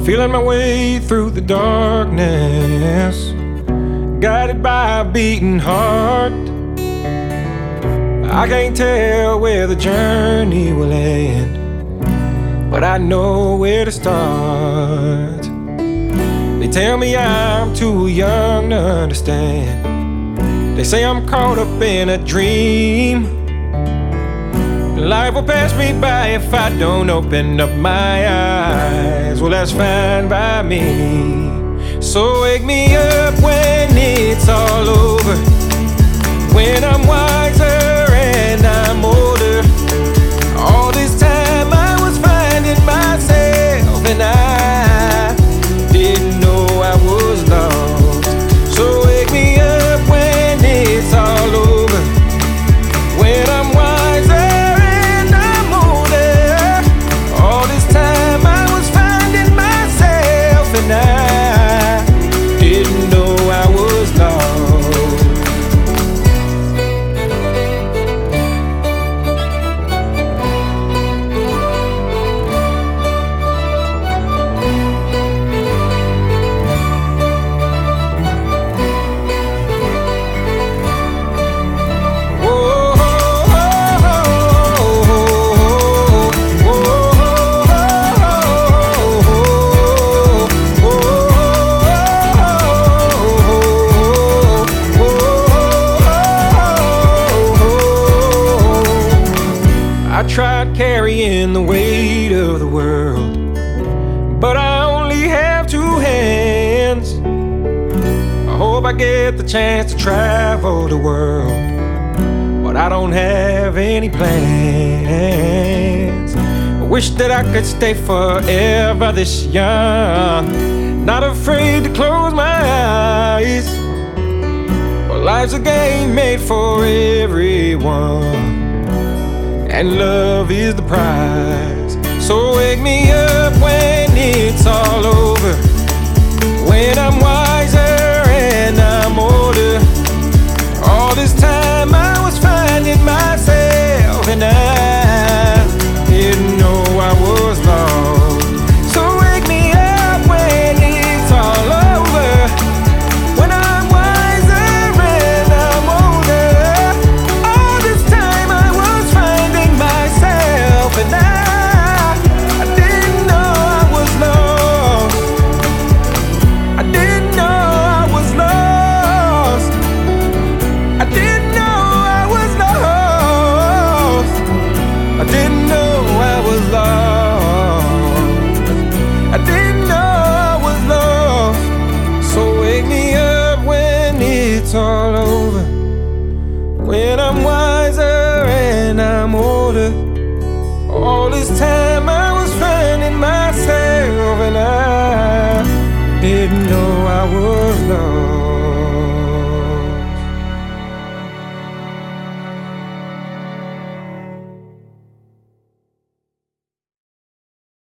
Feeling my way through the darkness, guided by a beating heart. I can't tell where the journey will end, but I know where to start. They tell me I'm too young to understand. They say I'm caught up in a dream. Life will pass me by if I don't open up my eyes. Well, that's fine by me. So wake me up when it's all over, when I'm wiser and I'm older. All this time I was finding myself, and I didn't know I was lost. So wake me up when it's all over, when I'm wiser and I'm older. All this time I was finding myself, and I didn't know I was lost. I tried carrying the weight of the world, but I only have two hands. I hope I get the chance to travel the world, but I don't have any plans. I wish that I could stay forever this young, not afraid to close my eyes. Well, life's a game made for everyone, and love is the prize. So wake me up when it's all over, when I'm wiser and I'm older. All this time I was finding myself, and I didn't know I was lost. So wake me up when it's all over, when I'm wiser and I'm older. All this time I was finding myself, and I didn't know I was lost. I didn't know I was lost. I didn't know I was lost. I didn't know I was lost. I didn't know I was lost. So wake me up when it's all over, when I'm wiser and I'm older. All this time I was finding myself, and I didn't know I was lost.